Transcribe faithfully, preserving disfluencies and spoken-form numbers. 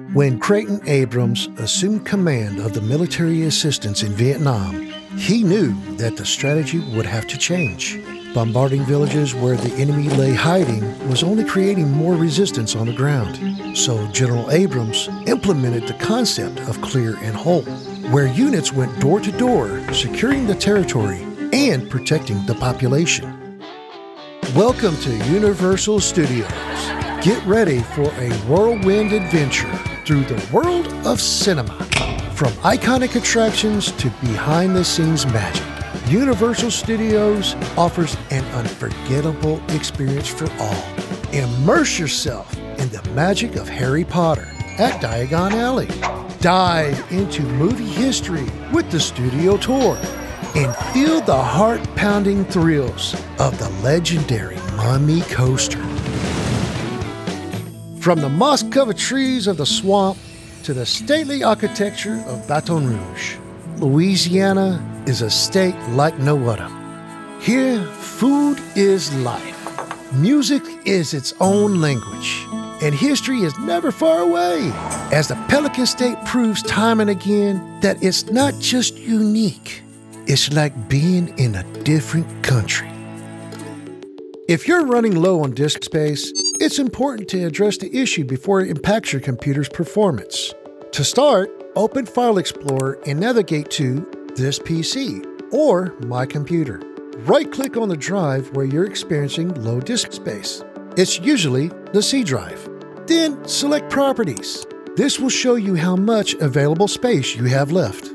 When Creighton Abrams assumed command of the military assistance in Vietnam, he knew that the strategy would have to change. Bombarding villages where the enemy lay hiding was only creating more resistance on the ground. So General Abrams implemented the concept of clear and hold, where units went door to door, securing the territory and protecting the population. Welcome to Universal Studios. Get ready for a whirlwind adventure through the world of cinema. From iconic attractions to behind-the-scenes magic, Universal Studios offers an unforgettable experience for all. Immerse yourself in the magic of Harry Potter at Diagon Alley. Dive into movie history with the studio tour and feel the heart-pounding thrills of the legendary Mummy Coaster. From the moss-covered trees of the swamp to the stately architecture of Baton Rouge, Louisiana is a state like no other. Here, food is life, music is its own language, and history is never far away, as the Pelican State proves time and again that it's not just unique, it's like being in a different country. If you're running low on disk space, it's important to address the issue before it impacts your computer's performance. To start, open File Explorer and navigate to This P C or My Computer. Right-click on the drive where you're experiencing low disk space. It's usually the C drive. Then select Properties. This will show you how much available space you have left.